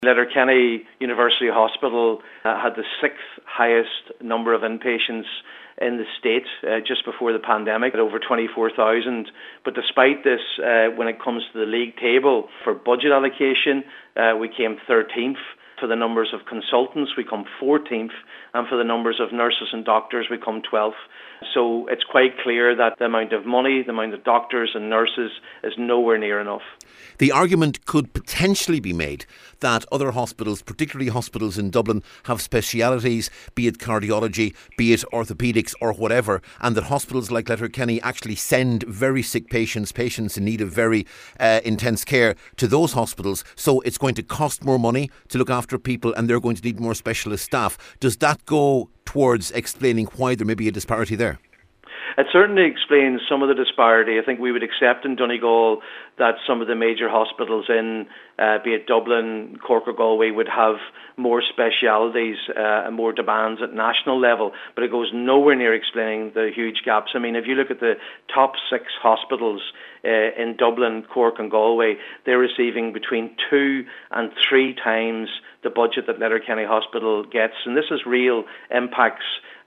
Letterkenny University Hospital had the sixth highest number of inpatients in the state just before the pandemic, at over 24,000. But despite this, when it comes to the league table for budget allocation, we came 13th. For the numbers of consultants, we come 14th, and for the numbers of nurses and doctors, we come 12th. So it's quite clear that the amount of money, the amount of doctors and nurses is nowhere near enough. The argument could potentially be made that other hospitals, particularly hospitals in Dublin, have specialities, be it cardiology, be it orthopaedics or whatever, and that hospitals like Letterkenny actually send very sick patients in need of very intense care to those hospitals. So it's going to cost more money to look after people and they're going to need more specialist staff. Does that go towards explaining why there may be a disparity there? It certainly explains some of the disparity. I think we would accept in Donegal that some of the major hospitals in, be it Dublin, Cork or Galway, would have more specialities and more demands at national level, but it goes nowhere near explaining the huge gaps. I mean, if you look at the top 6 hospitals in Dublin, Cork and Galway, they're receiving between 2 and 3 times the budget that Letterkenny Hospital gets, and this has real impacts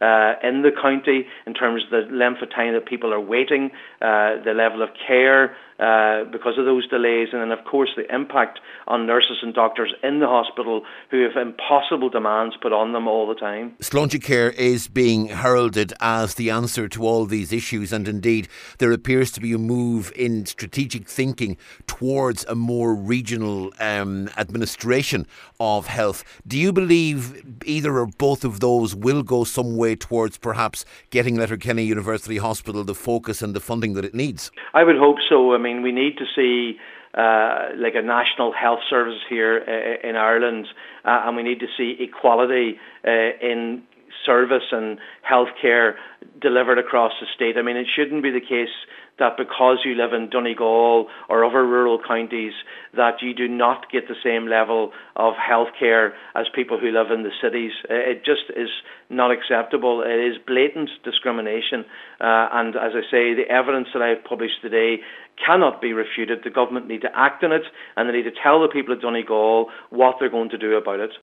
in the county in terms of the length of time that people are waiting, the level of care because of those delays, and then of course the impact on nurses and doctors in the hospital who have impossible demands put on them all the time. Sláintecare is being heralded as the answer to all these issues, and indeed there appears to be a move in strategic thinking towards a more regional administration of health. Do you believe either or both of those will go some way towards perhaps getting Letterkenny University Hospital the focus and the funding that it needs? I would hope so. I mean, we need to see like a national health service here in Ireland, and we need to see equality in service and healthcare delivered across the state. I mean, it shouldn't be the case that because you live in Donegal or other rural counties that you do not get the same level of healthcare as people who live in the cities. It just is not acceptable. It is blatant discrimination. And as I say, the evidence that I've published today cannot be refuted. The government need to act on it, and they need to tell the people of Donegal what they're going to do about it.